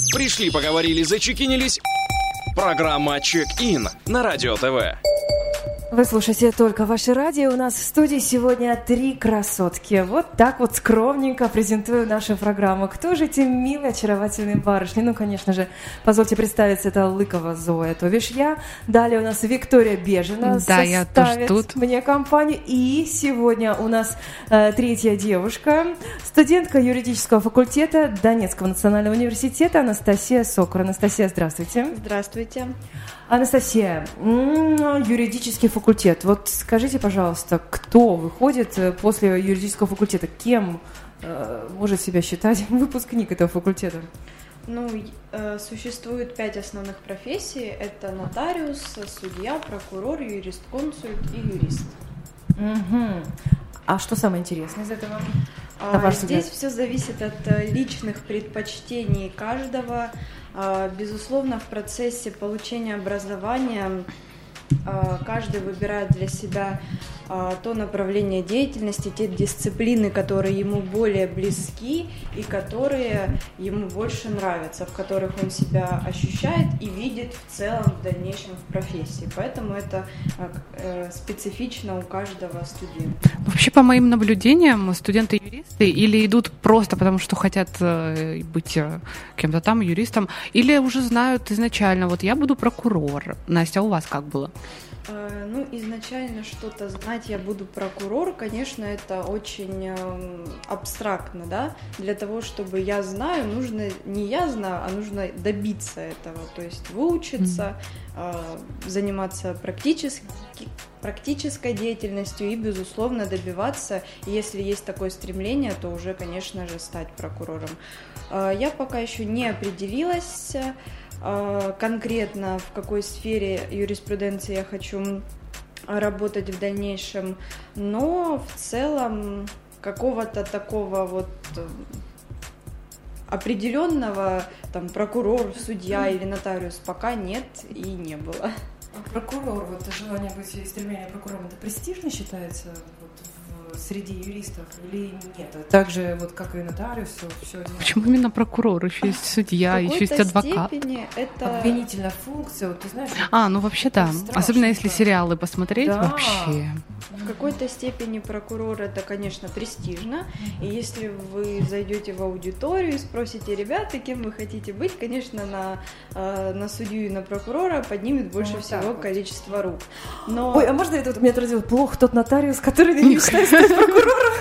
Пришли, поговорили, зачекинились. Программа «Чек-ин» на Радио ТВ. Вы слушаете «Только ваше радио». У нас в студии сегодня 3 красотки. Вот так вот скромненько презентую нашу программу. Кто же эти милые, очаровательные барышни? Ну, конечно же, позвольте представиться, это Лыкова Зоя, то бишь я. Далее у нас Виктория Бежина составит мне компанию. И сегодня у нас третья девушка, студентка юридического факультета Донецкого национального университета Анастасия Сокур. Анастасия, здравствуйте. Здравствуйте. Анастасия, юридический факультет. Вот скажите, пожалуйста, кто выходит после юридического факультета? Кем может себя считать выпускник этого факультета? Существует 5 основных профессий. Это нотариус, судья, прокурор, юрист-консульт и юрист. Угу. А что самое интересное из этого? Здесь все зависит от личных предпочтений каждого. Безусловно, в процессе получения образования каждый выбирает для себя то направление деятельности, те дисциплины, которые ему более близки и которые ему больше нравятся, в которых он себя ощущает и видит в целом в дальнейшем в профессии. Поэтому это специфично у каждого студента. Вообще, по моим наблюдениям, студенты-юристы или идут просто потому, что хотят быть кем-то там, юристом, или уже знают изначально, вот я буду прокурор. Настя, а у вас как было? Изначально что-то знать, я буду прокурор, конечно, это очень абстрактно, да? Для того, чтобы я знаю, нужно не я знаю, а нужно добиться этого, то есть выучиться, заниматься практической деятельностью и, безусловно, добиваться, если есть такое стремление, то уже, конечно же, стать прокурором. Я пока еще не определилась конкретно, в какой сфере юриспруденции я хочу работать в дальнейшем, но в целом какого-то такого вот определенного там прокурор, судья или нотариус пока нет и не было. А прокурор, вот желание быть и стремление прокурором, это престижно считается среди юристов или нет? Так же, вот как и нотариус, все. Почему именно прокурор? Еще есть судья, еще есть адвокат. Это обвинительная функция, вот ты знаешь. Вообще да. Особенно если сериалы посмотреть, да. Вообще. В какой-то степени прокурор это, конечно, престижно. И если вы зайдете в аудиторию и спросите ребята, кем вы хотите быть, конечно, на судью и на прокурора поднимет больше всего количество рук. Но... Ой, а можно это вот меня отразило? Плохо тот нотариус, который не мечтает стать прокурором.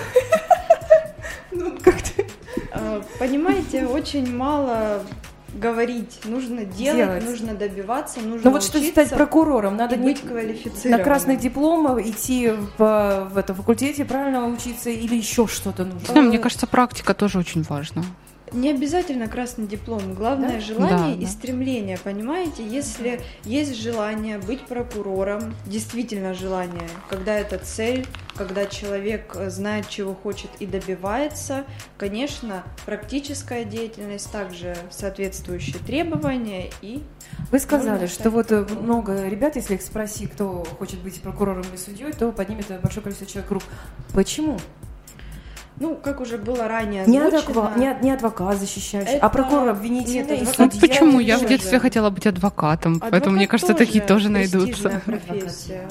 Понимаете, очень мало говорить, нужно делать, нужно добиваться, нужно учиться. Вот чтобы стать прокурором, надо не быть квалифицированным. На красный диплом идти в этом факультете, правильно учиться или еще что-то нужно? Мне кажется, практика тоже очень важна. Не обязательно красный диплом, главное желание и стремление, понимаете? Если есть желание быть прокурором, действительно желание, когда это цель, когда человек знает, чего хочет и добивается, конечно, практическая деятельность также соответствующие требования и... Вы сказали, что вот много ребят, если их спроси, кто хочет быть прокурором или судьей, то поднимет большое количество человек рук. Почему? Как уже было ранее озвучено... Не адвокат защищающий, а прокурор обвинительный. Почему? Я в детстве хотела быть адвокатом, поэтому, мне кажется, такие тоже найдутся. Профессия.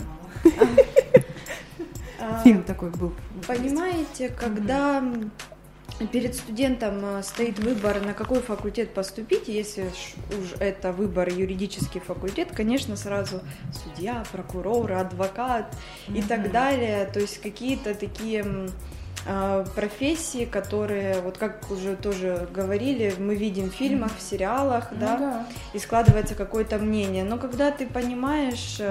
Фильм такой был. Понимаете, когда перед студентом стоит выбор, на какой факультет поступить, если уж это выбор юридический факультет, конечно, сразу судья, прокурор, адвокат и так далее, то есть какие-то такие... профессии, которые, вот как уже тоже говорили, мы видим в фильмах, в сериалах, да, и складывается какое-то мнение. Но когда ты понимаешь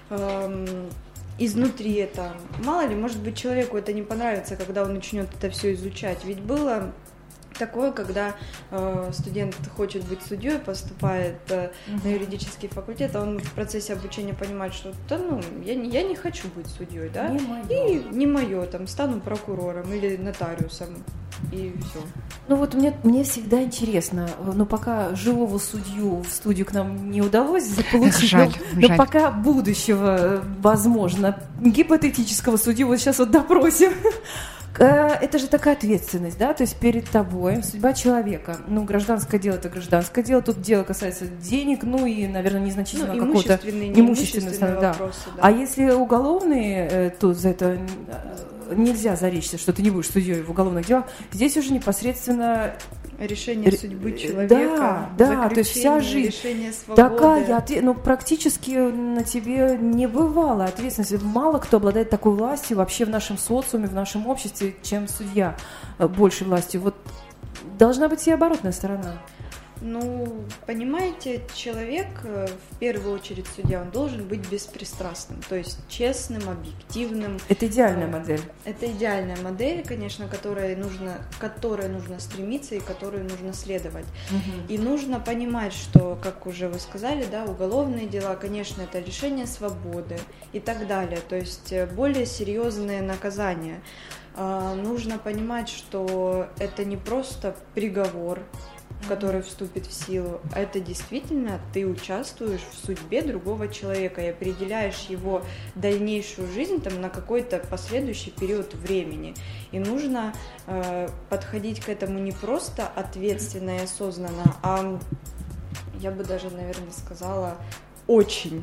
изнутри это, мало ли, может быть, человеку это не понравится, когда он начнет это все изучать. Ведь было такое, когда студент хочет быть судьей, поступает на юридический факультет, а он в процессе обучения понимает, что я не хочу быть судьей, да, не мое, там, стану прокурором или нотариусом, и все. Мне всегда интересно, но пока живого судью в студию к нам не удалось заполучить, но пока будущего, возможно, гипотетического судью вот сейчас вот допросим. Это же такая ответственность, да, то есть перед тобой судьба человека. Ну, гражданское дело – это гражданское дело, тут дело касается денег, ну и, наверное, незначительного какого-то имущественного вопроса. Да. А если уголовные, то за это нельзя заречься, что ты не будешь судьей в уголовных делах. Здесь уже непосредственно решение судьбы человека, да, то есть вся жизнь решение свободы. Такая, ну, практически на тебе не бывало ответственности. Мало кто обладает такой властью вообще в нашем социуме, в нашем обществе, чем судья большей властью. Вот должна быть и оборотная сторона. Ну, понимаете, человек, в первую очередь судья, он должен быть беспристрастным, то есть честным, объективным. Это идеальная модель. Это идеальная модель, конечно, к которой нужно стремиться и которой нужно следовать. Угу. И нужно понимать, что, как уже вы сказали, да, уголовные дела, конечно, это лишение свободы и так далее, то есть более серьезные наказания. Нужно понимать, что это не просто приговор, который вступит в силу, а это действительно ты участвуешь в судьбе другого человека и определяешь его дальнейшую жизнь там, на какой-то последующий период времени. И нужно подходить к этому не просто ответственно и осознанно, а я бы даже, наверное, сказала, очень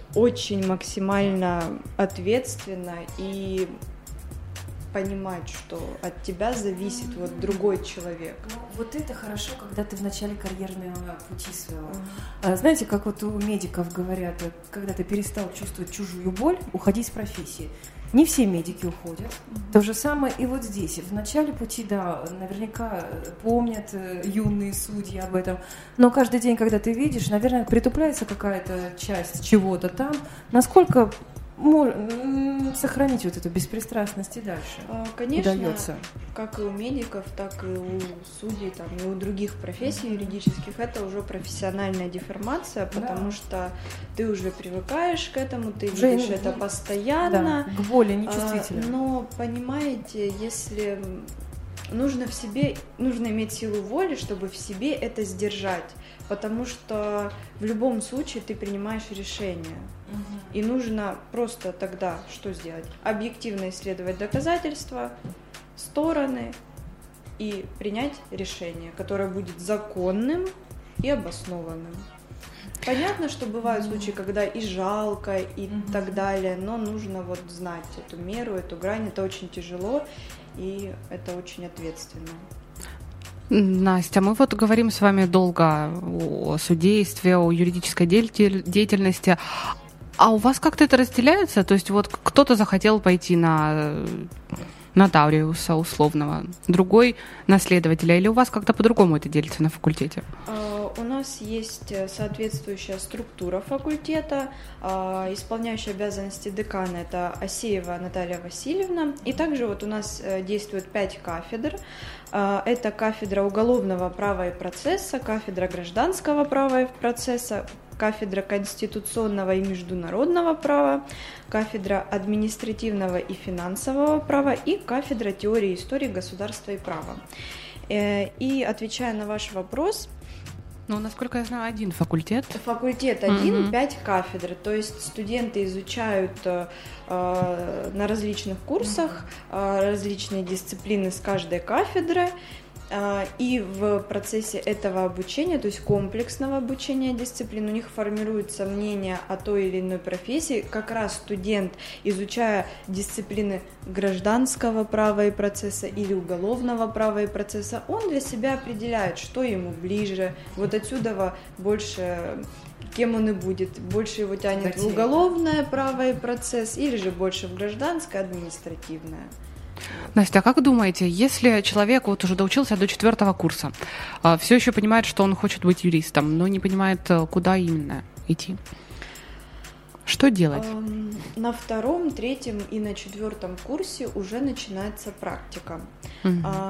максимально ответственно и понимать, что от тебя зависит вот другой человек. Ну, вот это хорошо, когда ты в начале карьерного пути своего. Знаете, как вот у медиков говорят, когда ты перестал чувствовать чужую боль, уходи с профессии. Не все медики уходят. То же самое и вот здесь. В начале пути, да, наверняка помнят юные судьи об этом. Но каждый день, когда ты видишь, наверное, притупляется какая-то часть чего-то там. Насколько сохранить вот эту беспристрастность и дальше? Конечно, удается. Как и у медиков, так и у судей, там, и у других профессий юридических, это уже профессиональная деформация, потому что ты уже привыкаешь к этому, ты видишь это постоянно. Да, к боли нечувствительно. Но, понимаете, если нужно иметь силу воли, чтобы в себе это сдержать, потому что в любом случае ты принимаешь решение. И нужно просто тогда что сделать? Объективно исследовать доказательства, стороны и принять решение, которое будет законным и обоснованным. Понятно, что бывают случаи, когда и жалко, и так далее, но нужно вот знать эту меру, эту грань. Это очень тяжело, и это очень ответственно. Настя, мы вот говорим с вами долго о судействе, о юридической деятельности. А у вас как-то это разделяется? То есть вот кто-то захотел пойти на нотариуса условного, другой на следователя, или у вас как-то по-другому это делится на факультете? У нас есть соответствующая структура факультета, исполняющая обязанности декана – это Асеева Наталья Васильевна, и также вот у нас действует 5 кафедр. Это кафедра уголовного права и процесса, кафедра гражданского права и процесса, кафедра конституционного и международного права, кафедра административного и финансового права и кафедра теории и истории государства и права. И отвечая на ваш вопрос, ну, насколько я знаю, один факультет. Факультет один, 5 кафедр, то есть студенты изучают на различных курсах различные дисциплины с каждой кафедры, и в процессе этого обучения, то есть комплексного обучения дисциплин, у них формируется мнение о той или иной профессии. Как раз студент, изучая дисциплины гражданского права и процесса или уголовного права и процесса, он для себя определяет, что ему ближе. Вот отсюда больше, кем он и будет. Больше его тянет в уголовное право и процесс или же больше в гражданское, административное. Настя, а как думаете, если человек вот уже доучился до 4 курса, все еще понимает, что он хочет быть юристом, но не понимает, куда именно идти, что делать? На 2, 3 и на 4 курсе уже начинается практика. У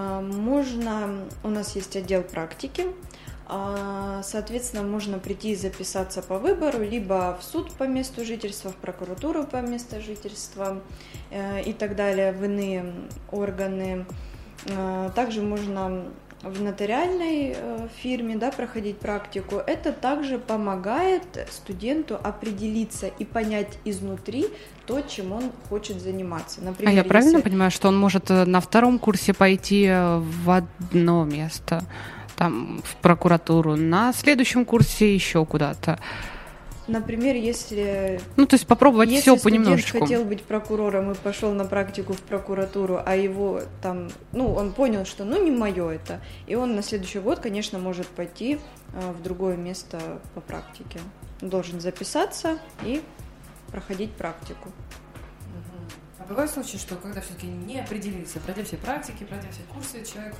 нас есть отдел практики. Соответственно, можно прийти и записаться по выбору, либо в суд по месту жительства, в прокуратуру по месту жительства и так далее, в иные органы. Также можно в нотариальной фирме, да, проходить практику, это также помогает студенту определиться и понять изнутри то, чем он хочет заниматься. Например, я правильно понимаю, что он может на втором курсе пойти в одно место, там, в прокуратуру, на следующем курсе еще куда-то? Например, если... то есть попробовать все понемножечку. Если студент хотел быть прокурором и пошел на практику в прокуратуру, а его там, он понял, что, не мое это, и он на следующий год, конечно, может пойти в другое место по практике. Он должен записаться и проходить практику. А бывают случаи, что когда все-таки не определился, пройдя все практики, пройдя все курсы, человек...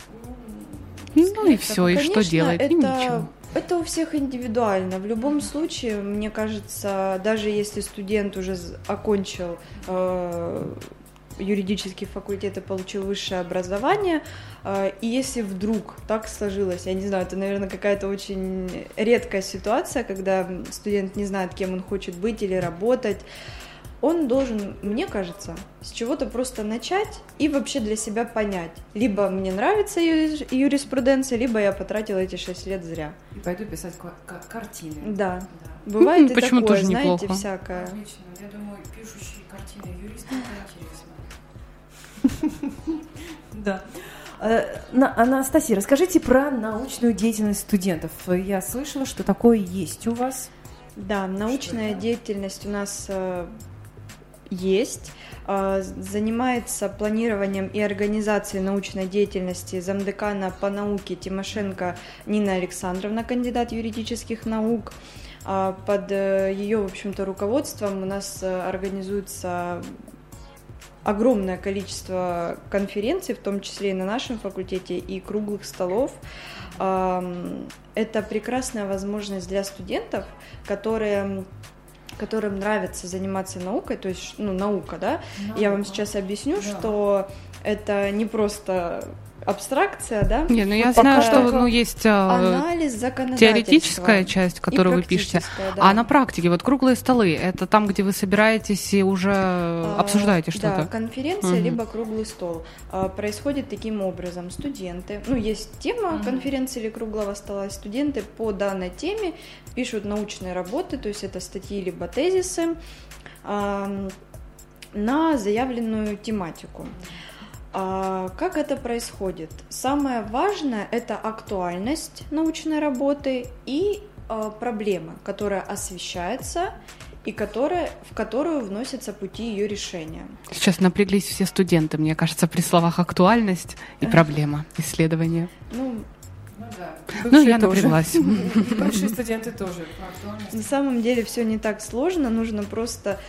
и все, и что делать? Ничего. Это у всех индивидуально. В любом случае, мне кажется, даже если студент уже окончил юридический факультет и получил высшее образование, и если вдруг так сложилось, я не знаю, это, наверное, какая-то очень редкая ситуация, когда студент не знает, кем он хочет быть или работать, он должен, мне кажется, с чего-то просто начать и вообще для себя понять. Либо мне нравится юриспруденция, либо я потратила эти 6 лет зря. И пойду писать картины. Да. Бывает и почему такое, тоже знаете, неплохо. всякое. Отлично. Я думаю, пишущие картины юристы — это интересно. Да. Анастасия, расскажите про научную деятельность студентов. Я слышала, что такое есть у вас. Да, научная деятельность у нас есть. Занимается планированием и организацией научной деятельности замдекана по науке Тимошенко Нина Александровна, кандидат юридических наук. Под ее, в общем-то, руководством у нас организуется огромное количество конференций, в том числе и на нашем факультете, и круглых столов. Это прекрасная возможность для студентов, которым нравится заниматься наукой, то есть, наука, да. Я вам сейчас объясню, что это не просто абстракция, да? Я знаю, что есть анализ законодательства, теоретическая часть, которую вы пишете, да. А на практике, круглые столы, это там, где вы собираетесь и уже обсуждаете что-то? Да, конференция, либо круглый стол. Происходит таким образом. Студенты, есть тема конференции или круглого стола, студенты по данной теме пишут научные работы, то есть это статьи либо тезисы на заявленную тематику. Как это происходит? Самое важное – это актуальность научной работы и проблема, которая освещается и в которую вносятся пути ее решения. Сейчас напряглись все студенты, мне кажется, при словах актуальность и проблема исследования. Я напряглась. И бывшие студенты тоже. На самом деле все не так сложно, нужно просто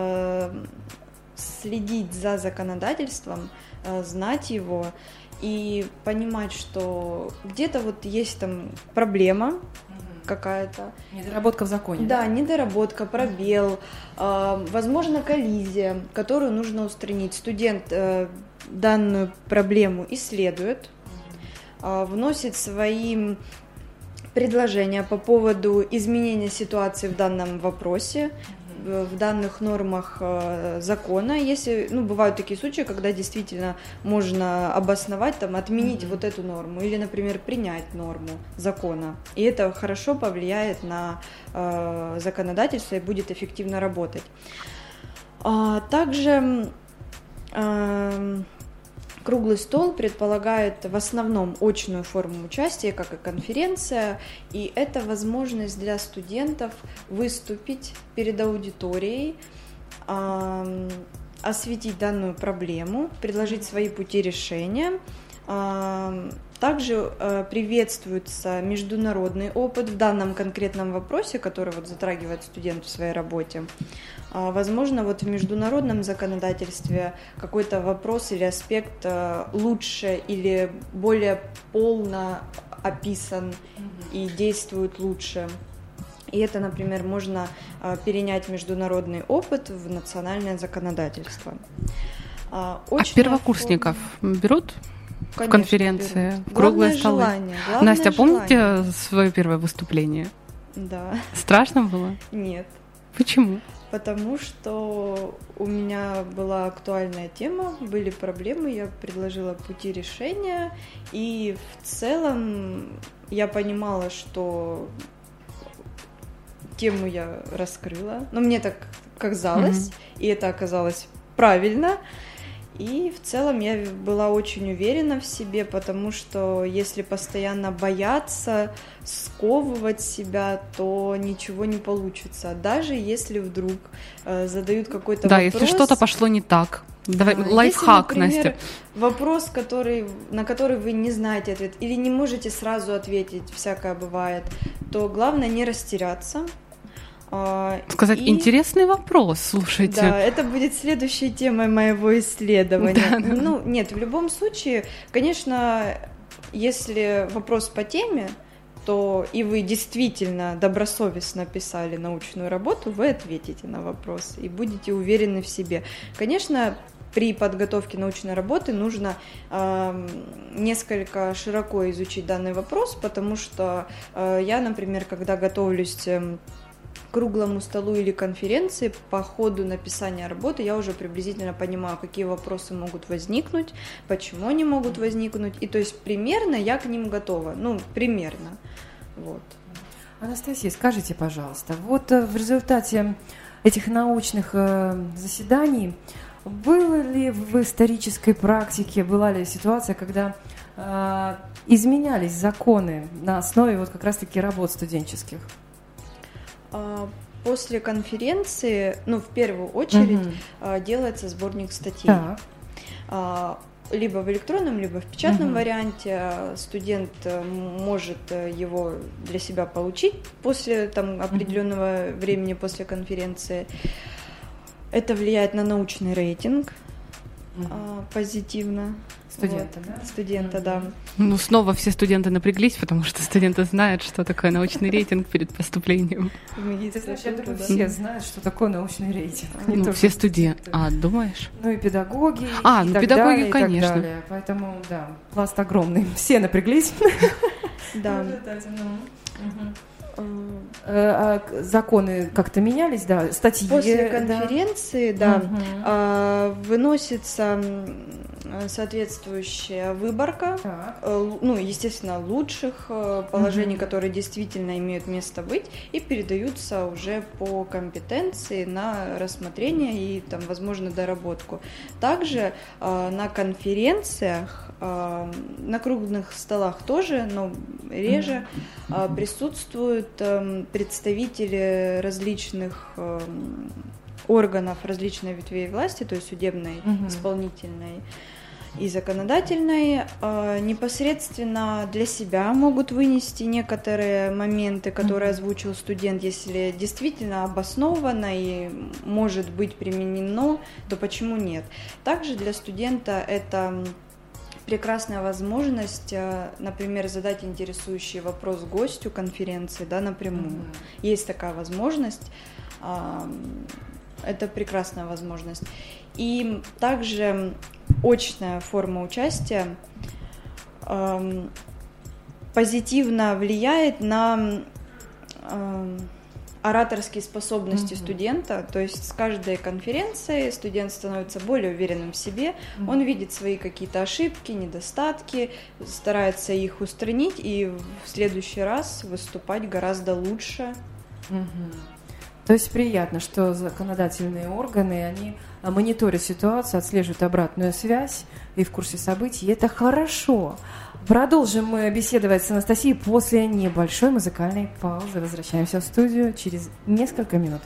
следить за законодательством, знать его и понимать, что где-то есть там проблема какая-то. Недоработка в законе. Да, недоработка, пробел, возможно, коллизия, которую нужно устранить. Студент данную проблему исследует, вносит свои предложения по поводу изменения ситуации в данном вопросе, в данных нормах закона. Если, бывают такие случаи, когда действительно можно обосновать, отменить вот эту норму или, например, принять норму закона. И это хорошо повлияет на законодательство и будет эффективно работать. Также круглый стол предполагает в основном очную форму участия, как и конференция, и это возможность для студентов выступить перед аудиторией, осветить данную проблему, предложить свои пути решения. Также приветствуется международный опыт в данном конкретном вопросе, который затрагивает студент в своей работе. Возможно, в международном законодательстве какой-то вопрос или аспект лучше или более полно описан и действует лучше. И это, например, можно перенять международный опыт в национальное законодательство. Первокурсников берут? Конечно, в конференции, в круглые столы. Настя, помните свое первое выступление? Да. Страшно было? Нет. Почему? потому что у меня была актуальная тема, были проблемы, я предложила пути решения, и в целом я понимала, что тему я раскрыла, но мне так казалось, и это оказалось правильно. И в целом я была очень уверена в себе, потому что если постоянно бояться, сковывать себя, то ничего не получится. Даже если вдруг задают какой-то вопрос... Да, если что-то пошло не так. Давай, лайфхак, если, например, Настя. Вопрос, на который вы не знаете ответ, или не можете сразу ответить, всякое бывает, то главное не растеряться. Сказать, интересный вопрос, слушайте. Да, это будет следующей темой моего исследования. Ну, нет, в любом случае, конечно, если вопрос по теме, то и вы действительно добросовестно писали научную работу, вы ответите на вопрос и будете уверены в себе. Конечно, при подготовке научной работы нужно несколько широко изучить данный вопрос, потому что я, например, когда готовлюсь круглому столу или конференции, по ходу написания работы я уже приблизительно понимаю, какие вопросы могут возникнуть, почему они могут возникнуть, и то есть примерно я к ним готова, ну, примерно, вот. Анастасия, скажите, пожалуйста, вот в результате этих научных заседаний было ли в исторической практике, была ли ситуация, когда изменялись законы на основе вот как раз-таки работ студенческих? После конференции, ну, в первую очередь, делается сборник статей. Либо в электронном, либо в печатном варианте. Студент может его для себя получить после там, определенного времени после конференции. Это влияет на научный рейтинг позитивно. Студента, вот. да? Студента, да. Ну, снова все студенты напряглись, потому что студенты знают, что такое научный рейтинг перед поступлением. Я думаю, все знают, что такое научный рейтинг. Ну, все студенты. А, думаешь? Ну и педагоги, ну педагоги, конечно. И так далее. Поэтому, да, пласт огромный. Все напряглись. Да. Законы как-то менялись, да, статьи. После конференции, да, выносится соответствующая выборка, ну, естественно, лучших положений, которые действительно имеют место быть, и передаются уже по компетенции на рассмотрение и, там, возможно, доработку. Также на конференциях, на круглых столах тоже, но реже, присутствуют представители различных органов, различных ветвей власти, то есть судебной, исполнительной и законодательной, непосредственно для себя могут вынести некоторые моменты, которые озвучил студент, если действительно обосновано и может быть применено, то почему нет? Также для студента это прекрасная возможность, например, задать интересующий вопрос гостю конференции, да, напрямую. Есть такая возможность, это прекрасная возможность. И также очная форма участия позитивно влияет на ораторские способности студента, то есть с каждой конференцией студент становится более уверенным в себе, он видит свои какие-то ошибки, недостатки, старается их устранить и в следующий раз выступать гораздо лучше. То есть приятно, что законодательные органы, они мониторят ситуацию, отслеживают обратную связь и в курсе событий, и это хорошо. Продолжим мы беседовать с Анастасией после небольшой музыкальной паузы. Возвращаемся в студию через несколько минут.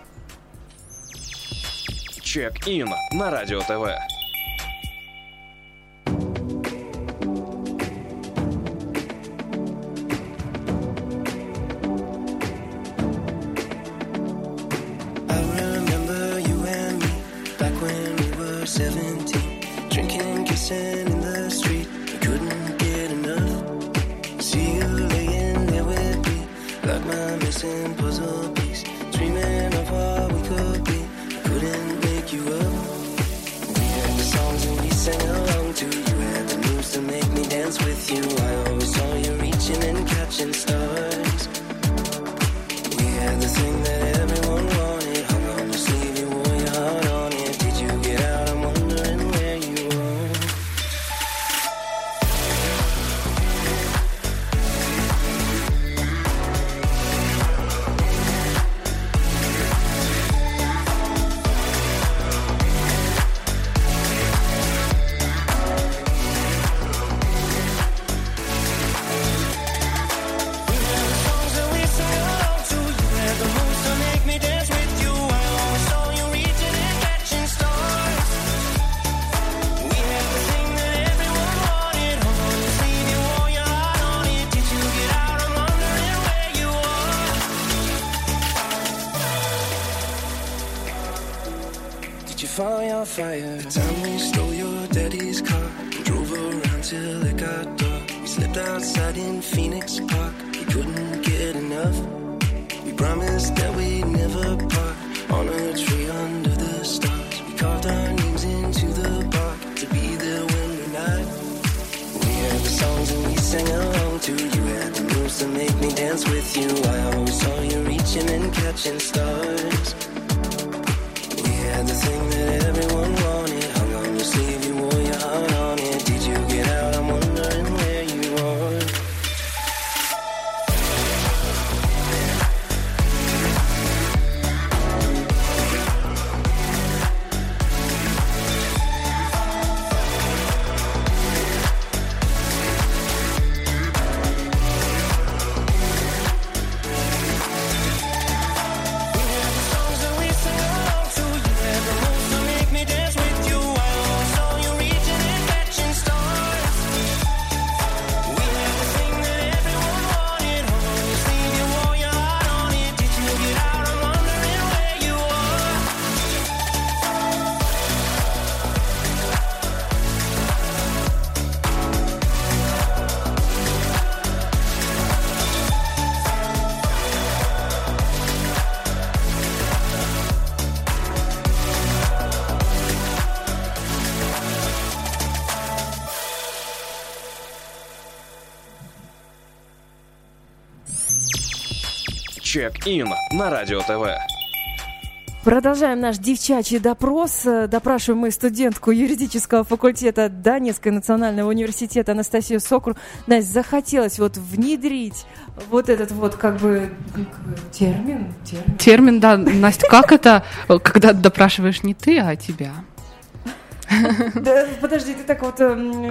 Чек-ин на Радио ТВ. Stars. We had the thing that everyone wanted, hung on the sleeve. fire. The time we stole your daddy's car and drove around till it got dark. We slept outside in Phoenix Park. We couldn't get enough. We promised that we'd never part. On a tree under the stars, we carved our names into the bark to be there when we're not. We had the songs and we sang along to. You had the moves to make me dance with you. I always saw you reaching and catching stars. We had the thing that everyone wanted. Hung on your sleeve, you wore your heart on it. Did you get out? I'm wondering where you are. Чек-ин на Радио ТВ. Продолжаем наш девчачий допрос. Допрашиваем мы студентку юридического факультета Донецкого национального университета Анастасию Сокру. Настя, захотелось вот внедрить вот этот вот как бы термин. Термин, да. Настя, как это, когда допрашиваешь не ты, а тебя? Да, подожди, ты так вот...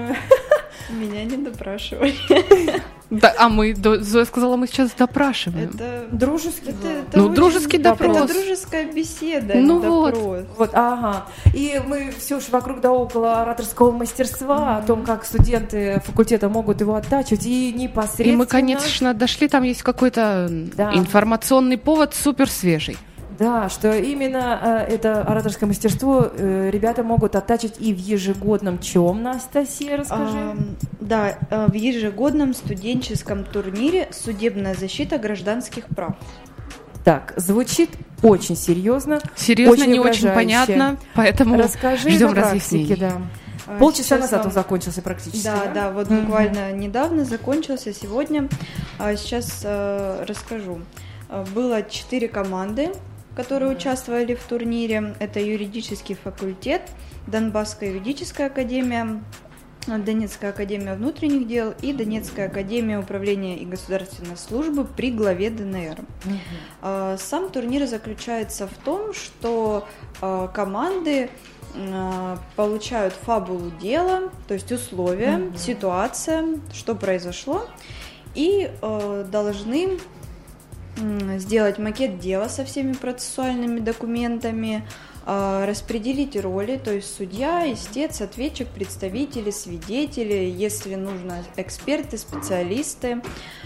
Меня не допрашивали. Да, а мы, Зоя сказала, мы сейчас допрашиваем. Это дружеский. Дружеский допрос. Это дружеская беседа, ну допрос. Вот, ага. И мы все же вокруг да около ораторского мастерства, о том, как студенты факультета могут его оттачивать, и непосредственно... И мы, конечно, дошли, там есть какой-то информационный повод супер свежий. Да, что именно это ораторское мастерство ребята могут оттачивать и в ежегодном чем, Анастасия, расскажи. Да, в ежегодном студенческом турнире «Судебная защита гражданских прав». Так, звучит очень серьезно. Серьезно, очень не очень понятно, поэтому ждем разъяснений. Да. Полчаса назад он закончился практически. Да, вот буквально недавно закончился, сегодня. Сейчас расскажу. Было 4 команды, которые участвовали в турнире. Это юридический факультет, Донбасская юридическая академия, Донецкая академия внутренних дел и Донецкая академия управления и государственной службы при главе ДНР. Сам турнир заключается в том, что команды получают фабулу дела, то есть условия, ситуация, что произошло, и должны сделать макет дела со всеми процессуальными документами, распределить роли, то есть судья, истец, ответчик, представители, свидетели, если нужно, эксперты, специалисты,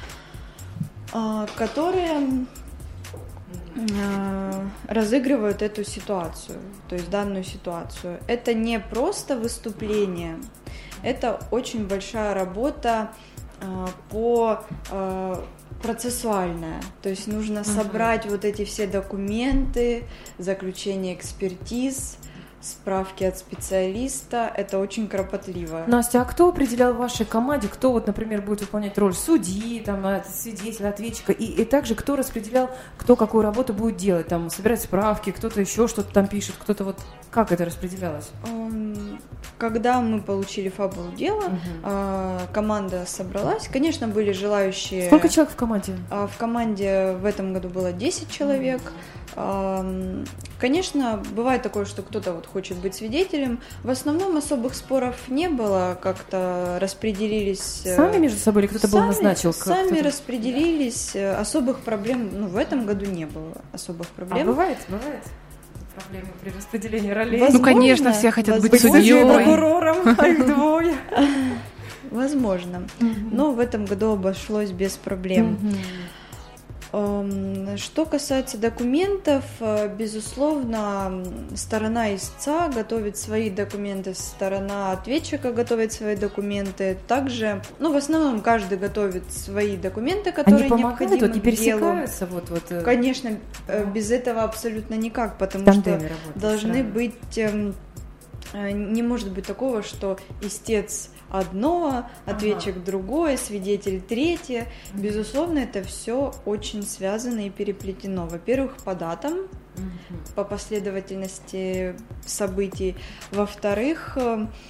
которые разыгрывают эту ситуацию, то есть данную ситуацию. Это не просто выступление, это очень большая работа процессуальная, то есть нужно собрать вот эти все документы, заключение экспертиз, справки от специалиста, это очень кропотливо. Настя, а кто определял в вашей команде, кто вот, например, будет выполнять роль судьи, там, свидетеля, ответчика, и также кто распределял, кто какую работу будет делать, там, собирать справки, кто-то еще что-то там пишет, кто-то вот, как это распределялось? Когда мы получили фабулу дела, команда собралась, конечно, были желающие... Сколько человек в команде? В команде в этом году было 10 человек. Конечно, бывает такое, что кто-то вот хочет быть свидетелем. В основном особых споров не было, как-то распределились... Сами между собой или кто-то был назначил? Сами распределились, особых проблем, в этом году не было особых проблем. А бывает проблемы при распределении ролей? Возможно, конечно, все хотят быть судьей, прокурором, а их двое. Возможно, но в этом году обошлось без проблем. Что касается документов, безусловно, сторона истца готовит свои документы, сторона ответчика готовит свои документы. Также, в основном каждый готовит свои документы, которые необходимы не пересекаются? Вот. Конечно, без этого абсолютно никак, потому что должны быть... Не может быть такого, что истец одно, ответчик другое, свидетель третье. Безусловно, это все очень связано и переплетено. Во-первых, по датам, по последовательности событий. Во-вторых,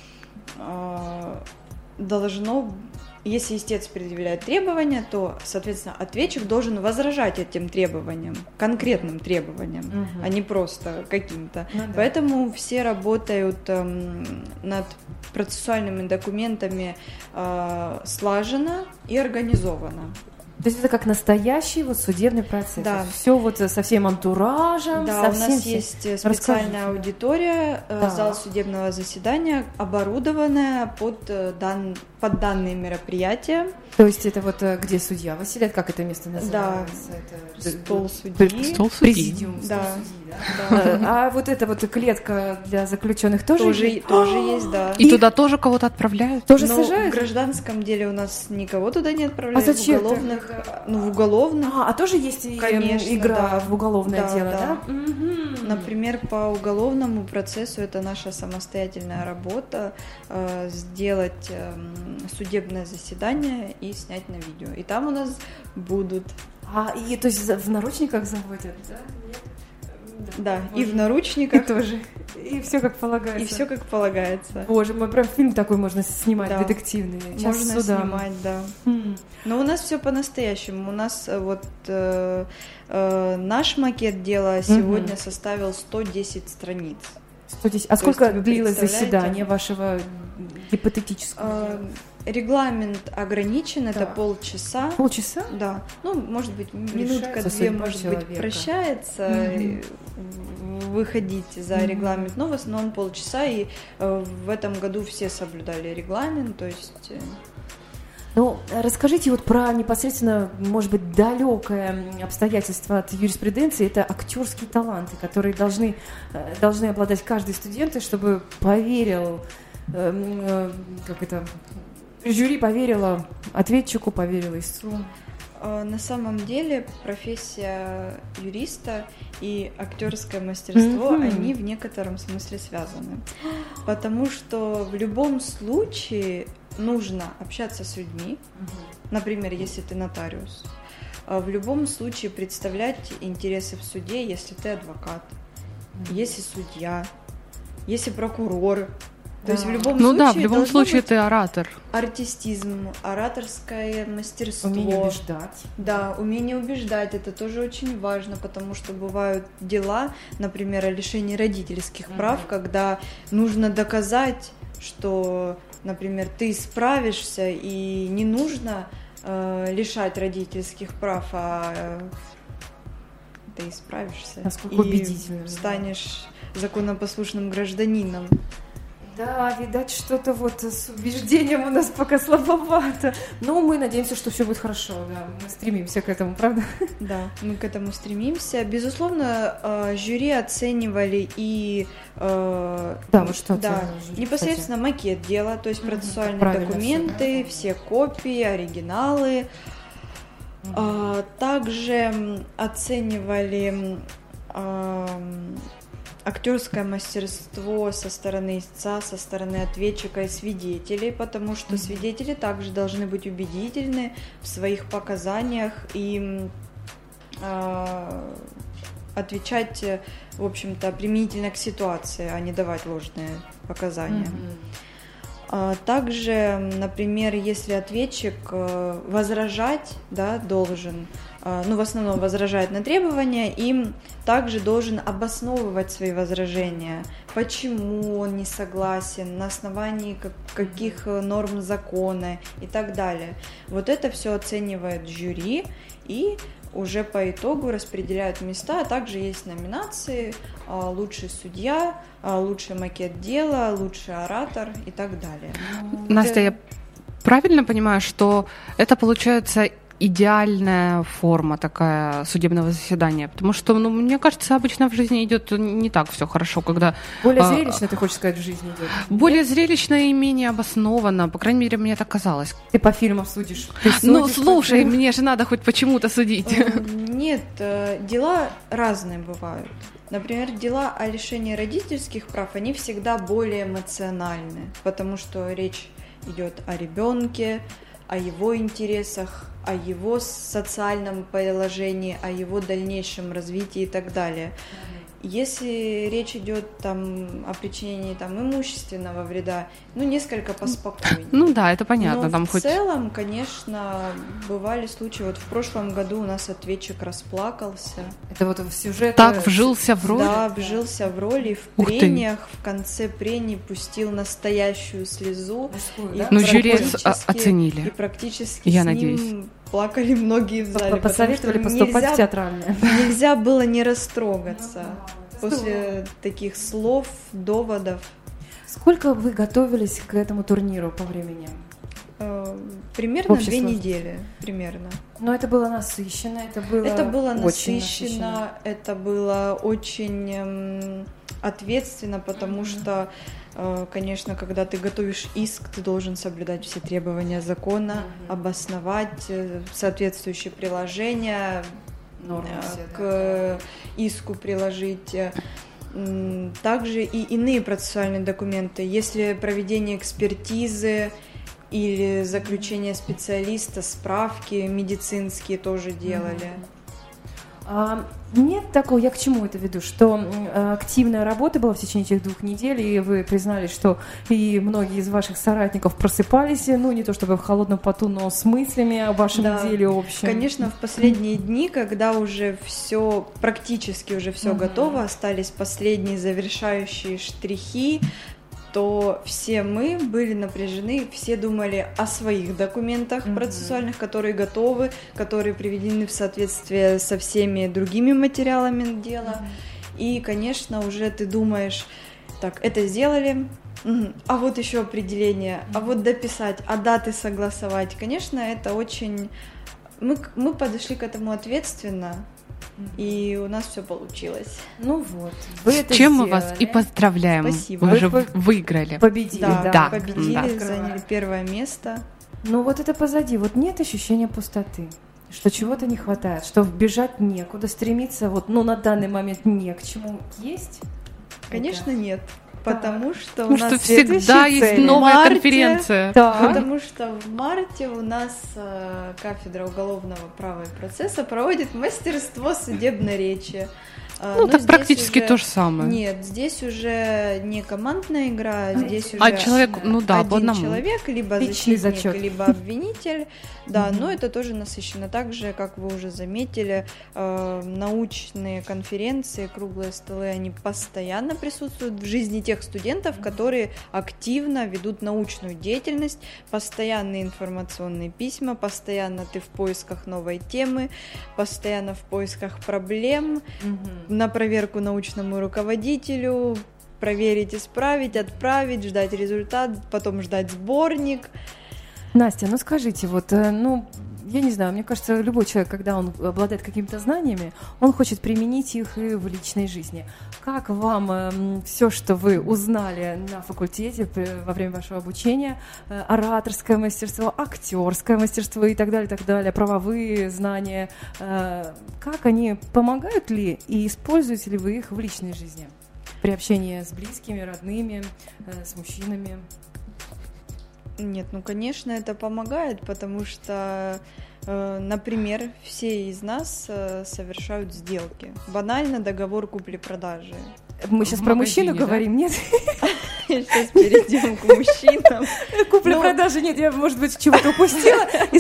если истец предъявляет требования, то, соответственно, ответчик должен возражать этим требованиям, конкретным требованиям, а не просто каким-то. Поэтому все работают над процессуальными документами слаженно и организованно. То есть это как настоящий судебный процесс. Да. Все со всем антуражем. Да, у нас есть специальная аудитория, зал судебного заседания, оборудованная под данные мероприятия. То есть это где судья восседает, как это место называется? Да, стол судьи. Президиум. Да. А эта клетка для заключенных тоже есть, да. И туда тоже кого-то отправляют? Тоже сажают? В гражданском деле у нас никого туда не отправляют. А зачем? В уголовных. А тоже есть игра в уголовное дело, да? Например, по уголовному процессу это наша самостоятельная работа, сделать судебное заседание и снять на видео. И там у нас будут. То есть в наручниках заводят, да? Да, и в наручниках. И тоже. И все как полагается. И все как полагается. Боже мой, прям фильм такой можно снимать, детективный. Можно снимать, да. Но у нас все по-настоящему. У нас наш макет дела сегодня составил 110 страниц. 110. А сколько длилось заседание вашего гипотетического? Регламент ограничен, это полчаса. Полчаса? Да. Может быть, минутка-две, может быть, прощается выходить за регламент, но в основном полчаса, и в этом году все соблюдали регламент, то есть... Расскажите про непосредственно, может быть, далекое обстоятельство от юриспруденции. Это актерские таланты, которые должны обладать каждый студент, чтобы поверил, жюри поверило ответчику, поверило истцу. На самом деле профессия юриста и актерское мастерство, они в некотором смысле связаны. Потому что в любом случае нужно общаться с людьми, например, если ты нотариус, в любом случае представлять интересы в суде, если ты адвокат, если судья, если прокурор. То есть в любом случае ты оратор. Артистизм, ораторское мастерство. Умение убеждать. Да, умение убеждать, это тоже очень важно, потому что бывают дела, например, о лишении родительских прав, когда нужно доказать, что, например, ты справишься, и не нужно лишать родительских прав, а ты справишься. Насколько убедительно. Станешь законопослушным гражданином. Да, видать, что-то с убеждением у нас пока слабовато. Но мы надеемся, что все будет хорошо. Да. Мы стремимся к этому, правда? Да, мы к этому стремимся. Безусловно, жюри оценивали и непосредственно макет дела, то есть процессуальные документы, все копии, оригиналы. Также оценивали актерское мастерство со стороны истца, со стороны ответчика и свидетелей, потому что свидетели также должны быть убедительны в своих показаниях и отвечать, в общем-то, применительно к ситуации, а не давать ложные показания. Также, например, если ответчик возражать, должен, в основном возражает на требования, им также должен обосновывать свои возражения, почему он не согласен, на основании каких норм закона и так далее. Вот это все оценивает жюри и уже по итогу распределяют места, а также есть номинации: лучший судья, лучший макет дела, лучший оратор и так далее. Настя, я правильно понимаю, что это получается идеальная форма такая судебного заседания? Потому что, мне кажется, обычно в жизни идет не так все хорошо, когда... Более зрелищно, ты хочешь сказать, в жизни идет? Более зрелищно и менее обоснованно. По крайней мере, мне так казалось. Ты по фильмам судишь? Слушай, мне же надо хоть почему-то судить. Нет, дела разные бывают. Например, дела о лишении родительских прав, они всегда более эмоциональны, потому что речь идет о ребенке, о его интересах, о его социальном положении, о его дальнейшем развитии и так далее. Если речь идет там о причинении там имущественного вреда, несколько поспокойнее. Да, это понятно. Но там в целом, конечно, бывали случаи. Вот в прошлом году у нас ответчик расплакался. Это вот в сюжет. Так вжился в роль? Да, вжился в роль, и в прениях, в конце прений пустил настоящую слезу. Жюри оценили. И практически я с надеюсь. ним плакали многие в зале. Посоветовали поступать в театральное. Нельзя было не растрогаться после таких слов, доводов. Сколько вы готовились к этому турниру по времени? Примерно 2 недели. Примерно. Но это было насыщенно, это было насыщенно, это было очень ответственно, потому что, конечно, когда ты готовишь иск, ты должен соблюдать все требования закона, обосновать соответствующие приложения, к иску приложить. Также и иные процессуальные документы. Если проведение экспертизы или заключение специалиста, справки медицинские тоже делали. Нет такого, я к чему это веду, что активная работа была в течение этих 2 недель, и вы признали, что и многие из ваших соратников просыпались, не то чтобы в холодном поту, но с мыслями о вашем деле общем. Конечно, в последние дни, когда уже все, практически уже все готово, остались последние завершающие штрихи, то все мы были напряжены, все думали о своих документах процессуальных, которые готовы, которые приведены в соответствие со всеми другими материалами дела. И, конечно, уже ты думаешь, так, это сделали, а вот еще определение, а вот дописать, а даты согласовать. Конечно, это очень... Мы подошли к этому ответственно, и у нас все получилось. Вы это Чем сделали. мы вас и поздравляем. Спасибо. Вы уже выиграли. Победили, да. Победили, заняли 1 место. Это позади. Нет ощущения пустоты, что чего-то не хватает, что бежать некуда, стремиться на данный момент не к чему. Есть? Конечно, нет. Потому что у нас всегда есть новая конференция. Потому что в марте у нас кафедра уголовного права и процесса проводит мастерство судебной речи. Так практически то же самое. Нет, здесь уже не командная игра, здесь уже человек, один человек, либо защитник, зачет. либо обвинитель. Да, но это тоже насыщенно. Также, как вы уже заметили, научные конференции, круглые столы, они постоянно присутствуют в жизни тех студентов, которые активно ведут научную деятельность, постоянные информационные письма, постоянно ты в поисках новой темы, постоянно в поисках проблем, на проверку научному руководителю, проверить, исправить, отправить, ждать результат, потом ждать сборник. Настя, скажите, я не знаю, мне кажется, любой человек, когда он обладает какими-то знаниями, он хочет применить их и в личной жизни. Как вам все, что вы узнали на факультете во время вашего обучения, ораторское мастерство, актерское мастерство и так далее, правовые знания, как они помогают ли и используете ли вы их в личной жизни при общении с близкими, родными, с мужчинами? Нет, конечно, это помогает, потому что, например, все из нас совершают сделки. Банально договор купли-продажи. Мы сейчас про мужчину говорим, нет? Сейчас перейдем к мужчинам. Купли-продажи нет, я, может быть, чего-то упустила из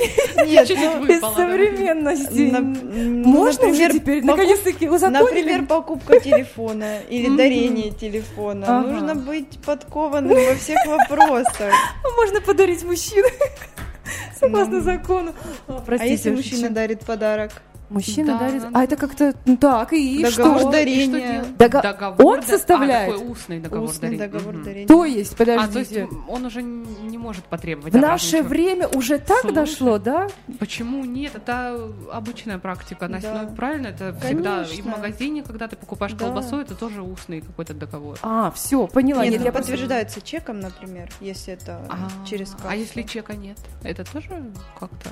современности. Можно уже теперь, наконец-таки, узаконили? Например, покупка телефона или дарение телефона. Нужно быть подкованным во всех вопросах. Можно подарить мужчине, согласно закону. А если мужчина дарит подарок? Мужчина Да, дарит... да. А это как-то... Ну, так, и Договор что? дарения. Он составляет? такой устный договор Устный дарения. договор Мгм. дарения. То есть, То есть подождите, он уже не может потребовать в обратно наше ничего. время уже так Слушай. дошло, да? Почему нет? Это обычная практика, Настя. Да. Ну, правильно, это всегда и в Конечно. магазине, когда ты покупаешь Да. колбасу, это тоже устный какой-то договор. А, все, поняла. Нет, Нет, ну, я просто- подтверждается чеком, например, если это через кассу. А если чека нет? Это тоже как-то...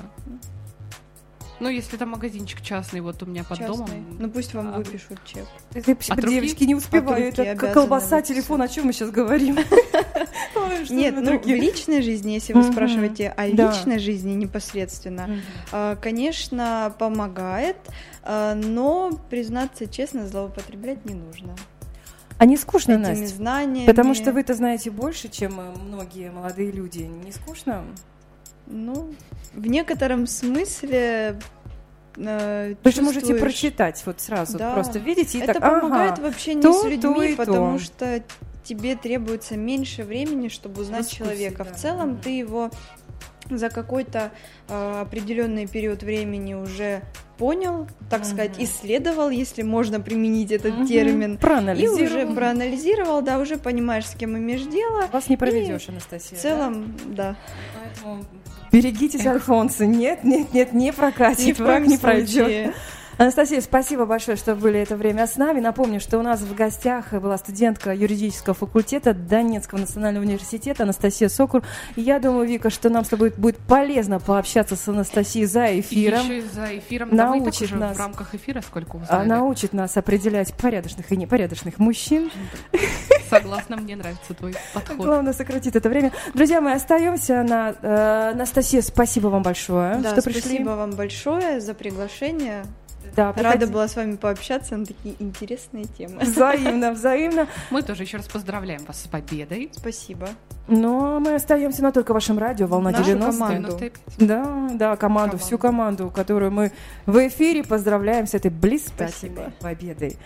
Ну, если там магазинчик частный, вот у меня под Частный. домом. Ну пусть вам А, выпишут чек. Это, От руки? девочки, не успеваю. От руки Это обязаны колбаса, выписать. телефон, о чем мы сейчас говорим? Ой, что Нет, за ну в другие? личной жизни, если вы Мгм. спрашиваете о Да. личной жизни непосредственно, Мгм. конечно, помогает, но, признаться честно, злоупотреблять не нужно. А не скучно, Этими Настя? знаниями. Потому что вы-то знаете больше, чем многие молодые люди. Не скучно? Ну, в некотором смысле Вы же можете чувствуешь- прочитать вот сразу, Да. просто видите и Это так, помогает ага, вообще не то, с то людьми, и то. потому что тебе требуется меньше времени, чтобы узнать Дискуссии, человека. да. В целом Мгм. ты его за какой-то определенный период времени уже понял, так Мгм. сказать, исследовал, если можно применить этот Мгм. термин. И Проанализировал. уже проанализировал, да, уже понимаешь, с кем имеешь дело. Вас не проведешь, Анастасия. В целом, да. Поэтому берегитесь, Альфонсо. Нет, не прокатит, Ни в враг коем не пройдет. случае. Анастасия, спасибо большое, что были это время с нами. Напомню, что у нас в гостях была студентка юридического факультета Донецкого национального университета Анастасия Сокур. Я думаю, Вика, что нам с тобой будет полезно пообщаться с Анастасией за эфиром. Еще и за эфиром. Да, вы и так Научит уже нас. в рамках эфира сколько А узнали. научит нас определять порядочных и непорядочных мужчин. Согласна, мне нравится твой подход. Главное сократить это время. Друзья, мы остаемся на... Анастасия, спасибо вам большое, Да, что пришли. спасибо вам большое за приглашение. Да, Рада приходите. была с вами пообщаться на такие интересные темы. Взаимно, взаимно. Мы тоже еще раз поздравляем вас с победой. Спасибо. Но мы остаемся на только вашем радио, волна Нашу 90. команду. 95. Да, команду, всю команду, которую мы в эфире поздравляем с этой блистательной победой.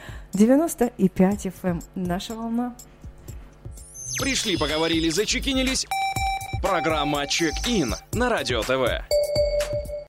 95 FM, наша волна. Пришли, поговорили, зачекинились. Программа «Чек-ин» на Радио ТВ.